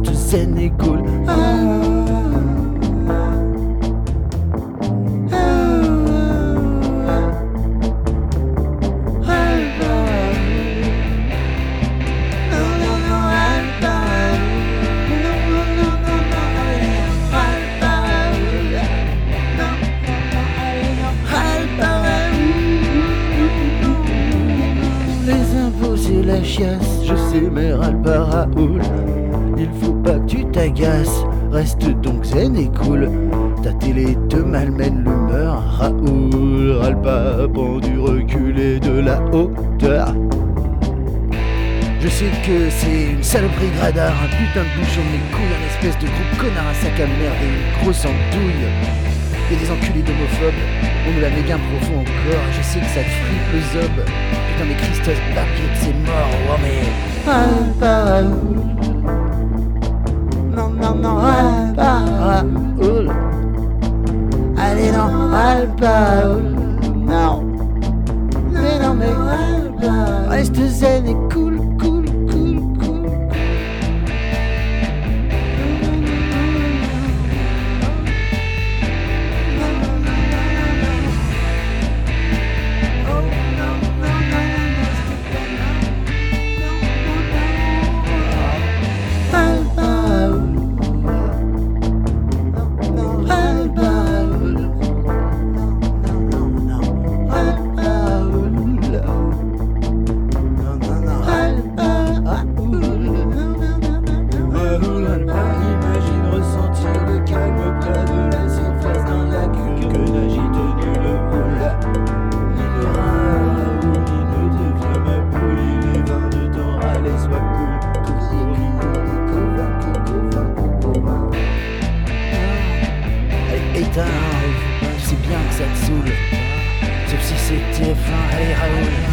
reste zen et cool. C'est la chiasse, je sais mais ras-le-bas Raoul. Il faut pas que tu t'agaces, reste donc zen et cool. Ta télé te malmène l'humeur, Raoul. Ras-le-bas, prends du recul et de la hauteur. Je sais que c'est une saloperie gradard, un putain de bouchon de mes couilles, un espèce de groupe connard à sac à merde et une grosse andouille. Y'a des enculés d'homophobes, on nous la met bien profond encore. Je sais que ça te fripe le zob. Putain mais Christos Barbier, c'est mort, oh mais Raoul. Non, Raoul. Allez non, Raoul. Non. Mais non mais Raoul. Reste zen et cool. C'est bien que ça te saoule, sauf si c'était fin. Allez Raoul.